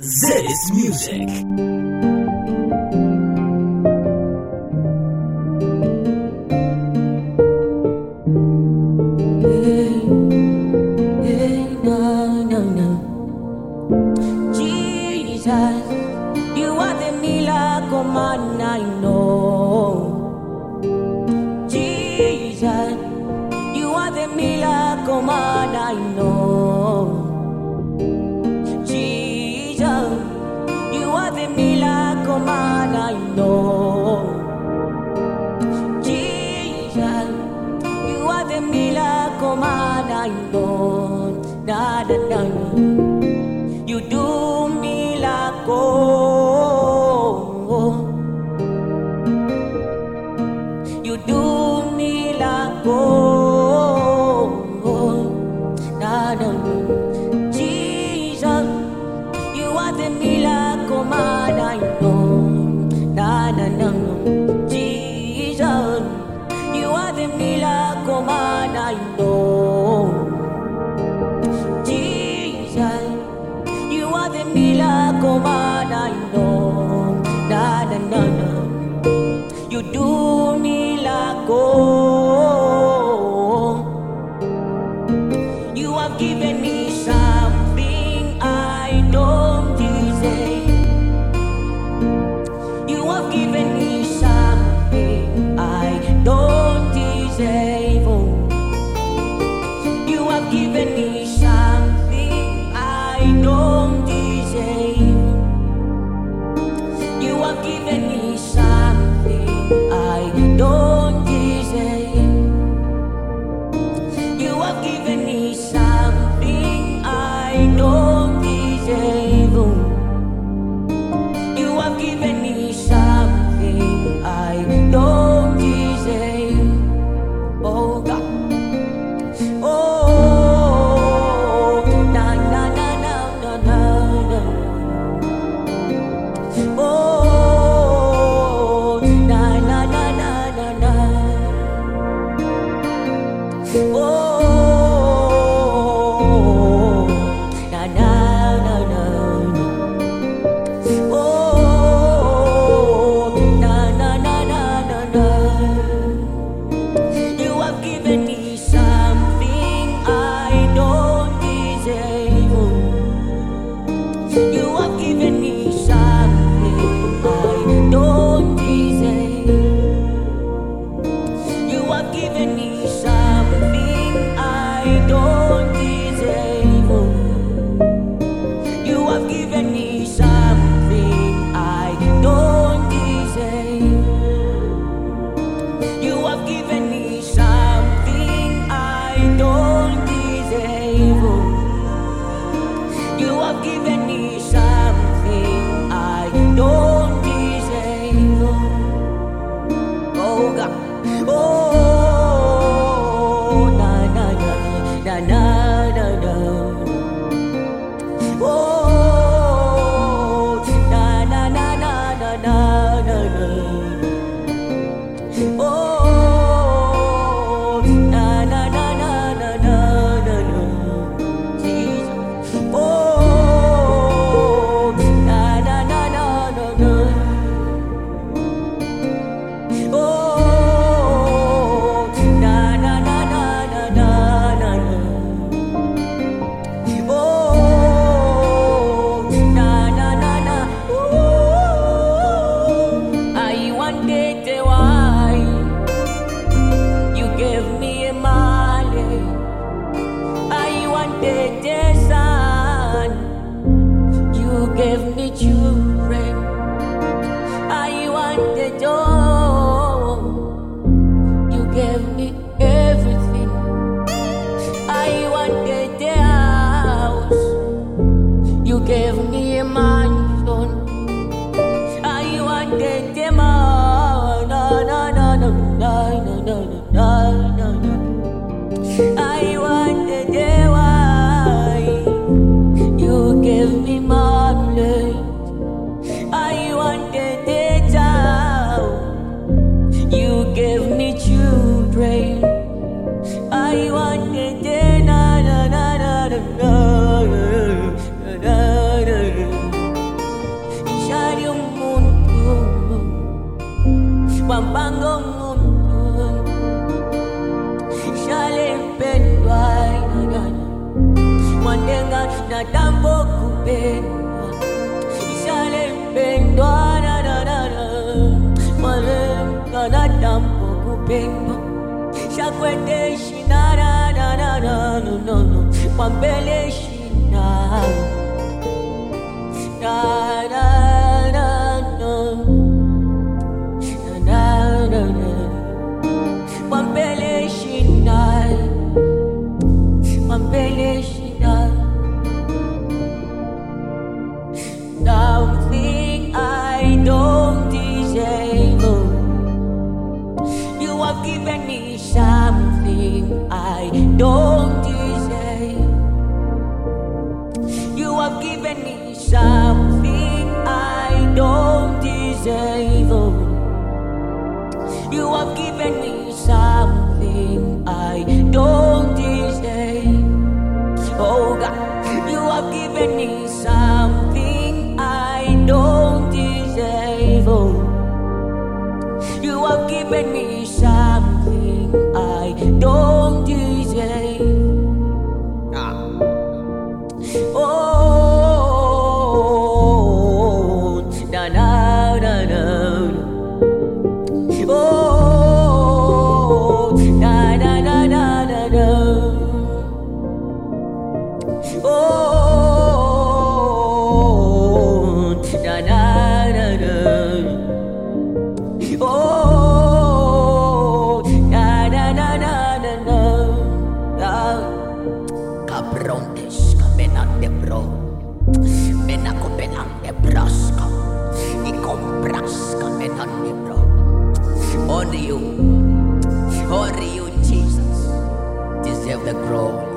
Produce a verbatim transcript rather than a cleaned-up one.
Zedis Music. Jesus, you are the miracle man I know. Jesus, you are the miracle man I know. Jesus, you are the miracle man I know. Jesus, you are the miracle man I know. Da da da. You do miracle. You do miracle. Da da. Jesus, you are the miracle man I know. Da da da. Jesus, you are the miracle man I know. Jesus, you are the miracle man I know. Da da da da. You do miracle. You have given me something I don't deserve. You have given me something I don't deserve. Oh. You have given me something I don't deserve. You have given me something I don't deserve. You have given me something I don't deserve. You have given me something I don't deserve. Oh God. Oh, na na na na na na na. Oh, na na na na na na. Oh, na na na na. Oh, na na na na na na. You have given me something I don't deserve. You have given me something I don't deserve. You have given me something I don't deserve. You have given me something I don't deserve. You have given me something I don't deserve. You have given me something I don't deserve. Oh God. Oh, na na na na na na na. Oh, na na na na na na na na. Oh, na na na na na na na na. Jesus. Oh, na na na na na na. Oh, na na na na na na na na. Oh, na na na na. Ooh, I wanted the wine. You gave me a money. I wanted the sun. You gave me children. I wanted joy. You gave me everything. I wanted the house. You gave me a mansion. I wanted the man. No, no, no, no, no, no, no, no, no, no. I wanted the wife. You gave me money. I wanted the child. You gave me children. I wanted the na na na na na na na na. Mandenga na tambo kupendwa, ishale mpendwa na na na na. Mandenga na tambo kupendwa, shakwende shina na na na na no no no. Pambele shina na na na no na na na na. Pambele shina, pambele shina. Something I don't deserve. You have given me something I don't deserve. You have given me something I don't deserve. You have given me something I don't deserve. Oh God, you have given me something I don't deserve. You have given me something I don't deserve. Ah. Oh, na na na na. Oh, na na na na na na. Oh, na na na na. Oh, na na na na na na. Cabrontes, cabenan de bro. Menako benang de braska. I compras cabenan de bro. Only you, only you, Jesus, deserve the glory.